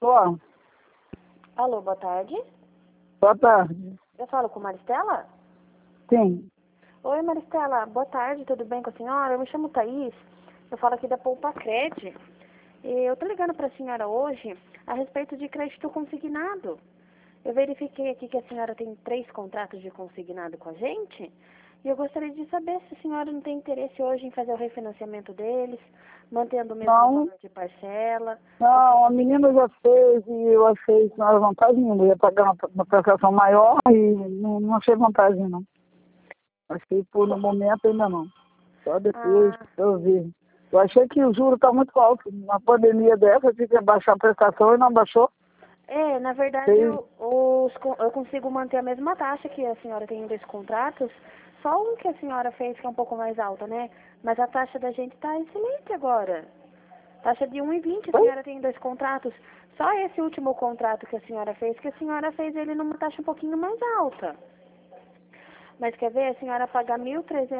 Ó, Alô, boa tarde. boa tarde. Eu falo com Maristela? Sim. Oi, Maristela. Boa tarde, tudo bem com a senhora? Eu me chamo Thaís. Eu falo aqui da Poupa Cred. E eu tô ligando para a senhora hoje a respeito de crédito consignado. Eu verifiquei aqui que a senhora tem 3 contratos de consignado com a gente. E eu gostaria de saber se a senhora não tem interesse hoje em fazer o refinanciamento deles, mantendo o mesmo valor de parcela. Não, a menina já fez e eu achei que não era vantagem nenhuma. Eu ia pagar uma prestação maior e não achei vantagem, não. Achei por no momento ainda não. Só depois eu vi. Eu achei que o juro está muito alto. Uma pandemia dessa, eu tive que baixar a prestação e não baixou. Na verdade, eu consigo manter a mesma taxa que a senhora tem em 2 contratos, só um que a senhora fez que é um pouco mais alta, né? Mas a taxa da gente está excelente agora. Taxa de 1,20 a senhora tem em 2 contratos. Só esse último contrato que a senhora fez ele numa taxa um pouquinho mais alta. Mas quer ver? A senhora paga R$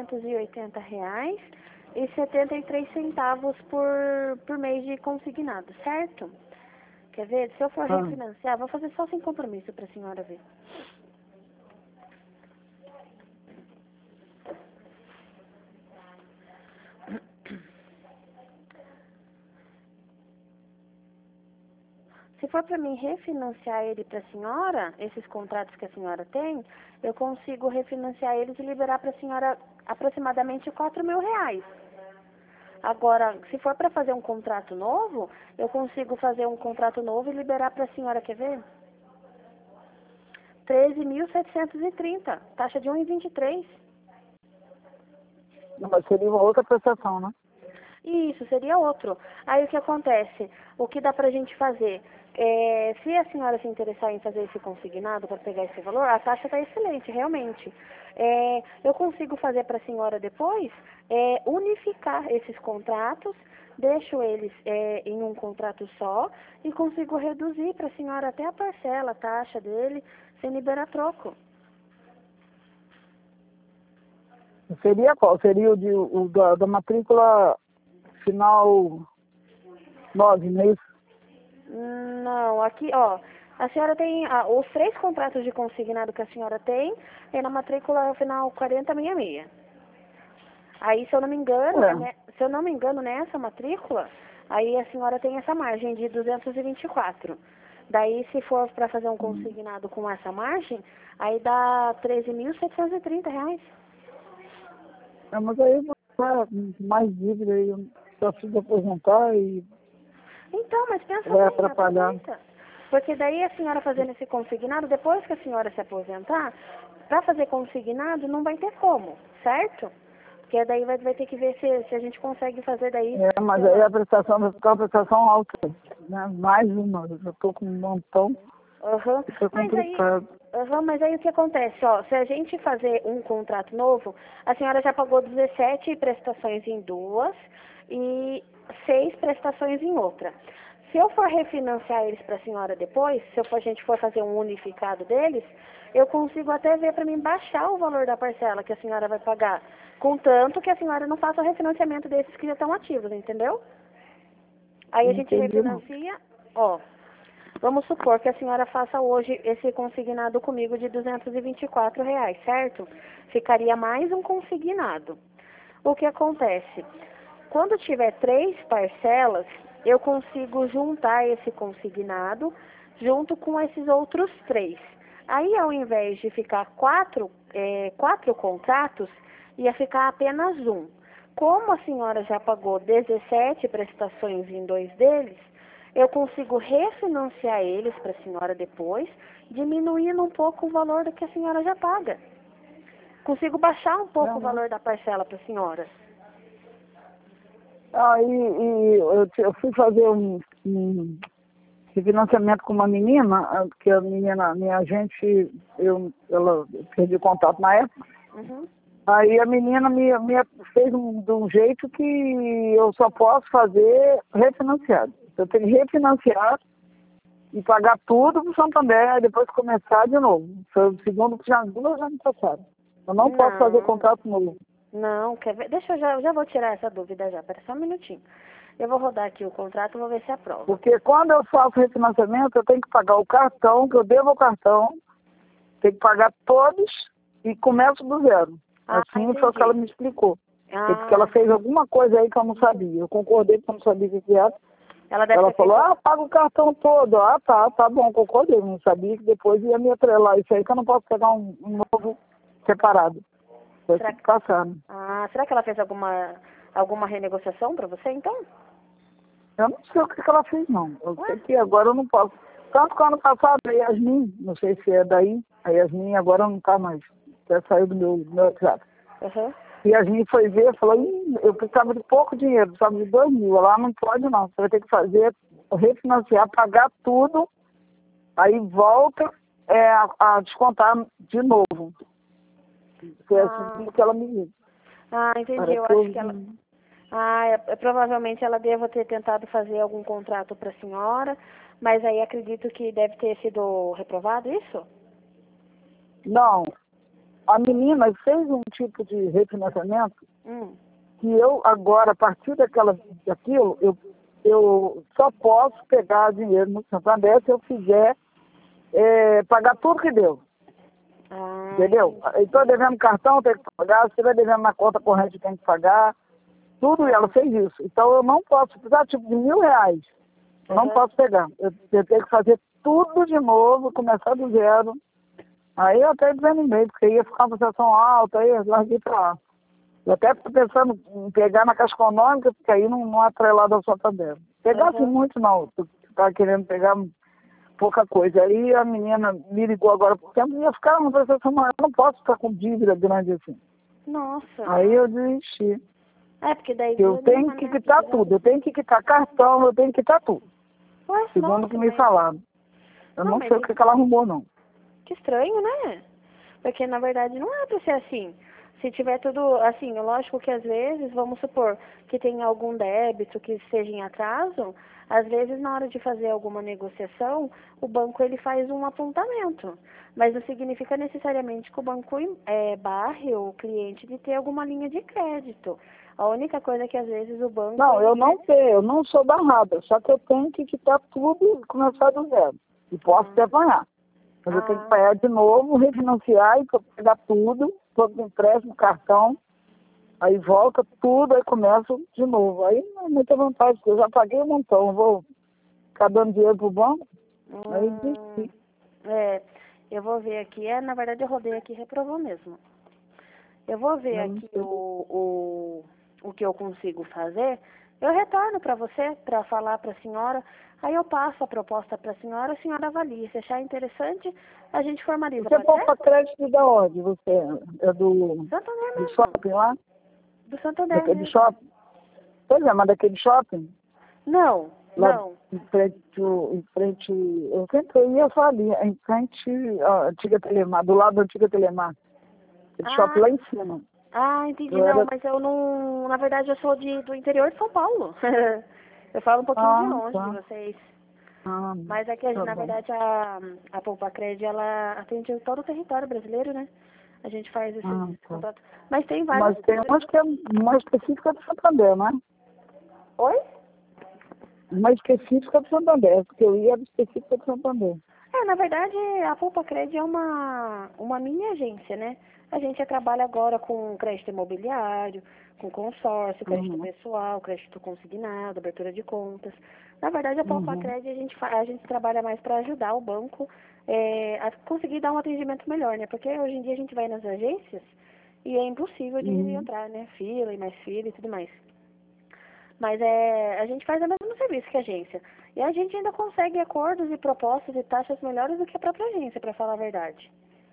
1.380,73 por mês de consignado, certo? Quer ver? Se eu for refinanciar, vou fazer só sem compromisso para a senhora ver. Se for para mim refinanciar ele para a senhora, esses contratos que a senhora tem, eu consigo refinanciar eles e liberar para a senhora aproximadamente R$ 4.000. Agora, se for para fazer um contrato novo, eu consigo fazer um contrato novo e liberar para a senhora, quer ver? 13.730, taxa de 1,23. Não, mas seria uma outra prestação, né? Isso, seria outro. Aí o que acontece? O que dá pra gente fazer? Se a senhora se interessar em fazer esse consignado para pegar esse valor, a taxa está excelente, realmente. Eu consigo fazer para a senhora depois unificar esses contratos, deixo eles em um contrato só e consigo reduzir para a senhora até a parcela, a taxa dele, sem liberar troco. Seria qual? Seria o da matrícula final 9, não é isso? Não, aqui, ó, a senhora tem os 3 contratos de consignado que a senhora tem é na matrícula final 4066. Aí, se eu não me engano, nessa matrícula, aí a senhora tem essa margem de 224. Daí, se for para fazer um consignado com essa margem, aí dá R$ 13.730. Mas aí eu vou dar mais dívida aí. Eu só preciso aposentar e Então, mas pensa vai bem, atrapalhar. aproveita. Porque daí a senhora fazendo esse consignado, depois que a senhora se aposentar, para fazer consignado não vai ter como, certo? Porque daí vai ter que ver se a gente consegue fazer daí. Mas aí a prestação vai ficar uma prestação alta, né? Mais uma, eu estou com um montão, fica complicado. Mas aí o que acontece, ó, se a gente fazer um contrato novo, a senhora já pagou 17 prestações em 2 e 6 prestações em outra. Se eu for refinanciar eles para a senhora depois, a gente for fazer um unificado deles, eu consigo até ver para mim baixar o valor da parcela que a senhora vai pagar, contanto que a senhora não faça o refinanciamento desses que já estão ativos, entendeu? Aí a gente refinancia, ó. Vamos supor que a senhora faça hoje esse consignado comigo de R$ 224, certo? Ficaria mais um consignado. O que acontece? Quando tiver 3 parcelas, eu consigo juntar esse consignado junto com esses outros 3. Aí, ao invés de ficar 4 contratos, ia ficar apenas um. Como a senhora já pagou 17 prestações em 2 deles, eu consigo refinanciar eles para a senhora depois, diminuindo um pouco o valor do que a senhora já paga. Consigo baixar um pouco o valor da parcela para a senhora. Eu fui fazer um financiamento com uma menina, que a menina, minha agente, ela perdi contato na época. Aí a menina me fez de um jeito que eu só posso fazer refinanciado. Eu tenho que refinanciar e pagar tudo para o Santander e depois começar de novo. Foi o segundo já me passaram. Eu não posso fazer contrato novo. Não, quer ver? Deixa eu já vou tirar essa dúvida já, pera só um minutinho. Eu vou rodar aqui o contrato, vou ver se aprova. Porque quando eu faço refinanciamento, eu tenho que pagar o cartão, que eu devo ao cartão, tenho que pagar todos e começo do zero. Assim foi o que ela me explicou. Porque ela fez alguma coisa aí que eu não sabia. Eu concordei porque eu não sabia o que era. Ela falou, paga o cartão todo. Tá bom, concordei. Não sabia que depois ia me atrelar isso aí, que eu não posso pegar um novo separado. Foi será que passaram. Será que ela fez alguma renegociação para você, então? Eu não sei o que ela fez, não. Eu sei que agora eu não posso. Tanto que ano passado a Yasmin, não sei se é daí, a Yasmin agora não tá mais. Já saiu do meu WhatsApp. E Yasmin foi ver, falou, eu precisava de pouco dinheiro, precisava de 2 mil. Lá não pode não, você vai ter que fazer, refinanciar, pagar tudo, aí volta a descontar de novo. Foi assim que ela me disse. Entendi. Eu acho que ela... provavelmente ela deva ter tentado fazer algum contrato para a senhora, mas aí acredito que deve ter sido reprovado, isso? Não. A menina fez um tipo de refinanciamento que eu agora, a partir daquilo, eu só posso pegar dinheiro no Santander se eu fizer pagar tudo que deu. Entendeu? Estou devendo cartão, tenho que pagar. Se estiver devendo na conta corrente, tem que pagar. Tudo, e ela fez isso. Então eu não posso precisar tipo de R$1.000. Eu não posso pegar. Eu tenho que fazer tudo de novo, começar do zero. Aí eu até desanimei, porque ia ficar uma prestação alta, aí eu larguei pra lá. Eu até estou pensando em pegar na Caixa Econômica, porque aí não é atrelado ao Santander. Pegar assim muito não, tu tá querendo pegar pouca coisa. Aí a menina me ligou agora por tempo, ia ficar uma prestação maior, eu não posso ficar com dívida grande assim. Nossa. Aí eu desisti. Porque daí... Eu tenho que quitar tudo, eu tenho que quitar cartão, eu tenho que quitar tudo. Segundo o que me falaram. Eu não sei o que ela arrumou, não. Que estranho, né? Porque, na verdade, não é pra ser assim. Se tiver tudo, assim, lógico que às vezes, vamos supor que tem algum débito que esteja em atraso, às vezes na hora de fazer alguma negociação, o banco ele faz um apontamento. Mas não significa necessariamente que o banco barre o cliente de ter alguma linha de crédito. A única coisa é que às vezes o banco... Não, eu não tenho, eu não sou barrada, só que eu tenho que quitar tudo e começar do zero. E posso até apanhar. Mas eu tenho que pagar de novo, refinanciar e pegar tudo, todo empréstimo, cartão, aí volta tudo, aí começo de novo. Aí não é muita vantagem, porque eu já paguei um montão, vou ficar dando dinheiro pro banco, aí desisti. Eu vou ver aqui, na verdade eu rodei aqui e reprovou mesmo. Eu vou ver aqui o que eu consigo fazer. Eu retorno para você, para falar para a senhora. Aí eu passo a proposta para a senhora avalia. Se achar interessante, a gente formaliza. Você poupa crédito da onde? Você é do shopping lá? Do Santander. Daquele shopping? Pois é, mas daquele shopping? Não, lá não. Em frente, eu sempre ia falar ali, em frente à antiga Telemar, do lado da antiga Telemar. Aquele shopping lá em cima. Entendi. Não, mas eu não... Na verdade, eu sou do interior de São Paulo. Eu falo um pouquinho de longe de vocês. Mas aqui, na verdade, a Poupa Cred, ela atende todo o território brasileiro, né? A gente faz esse contato. Mas tem vários... Mas tem umas que é mais específica do Santander, não é? Oi? Uma específica do Santander, porque eu ia específica do Santander. Na verdade, a Poupa Cred é uma mini agência, né? A gente trabalha agora com crédito imobiliário, com consórcio, crédito pessoal, crédito consignado, abertura de contas. Na verdade, a Poupa Cred, a gente trabalha mais para ajudar o banco a conseguir dar um atendimento melhor, né? Porque hoje em dia a gente vai nas agências e é impossível de entrar, né? Fila e mais fila e tudo mais. Mas a gente faz o mesmo serviço que a agência. E a gente ainda consegue acordos e propostas e taxas melhores do que a própria agência, para falar a verdade.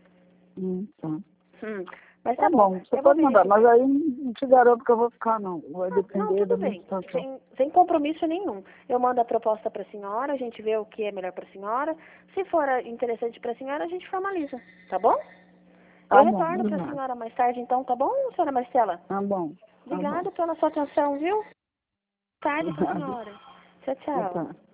Mas tá bom. Você pode mandar, mas aí não te garanto que eu vou ficar, não. Vai depender da minha situação. Sem compromisso nenhum. Eu mando a proposta para a senhora, a gente vê o que é melhor para a senhora. Se for interessante para a senhora, a gente formaliza. Tá bom? Eu retorno para a senhora mais tarde, então, tá bom, senhora Marcela? Tá bom. Obrigada pela sua atenção, viu? Boa tarde para a senhora. Tchau, tchau.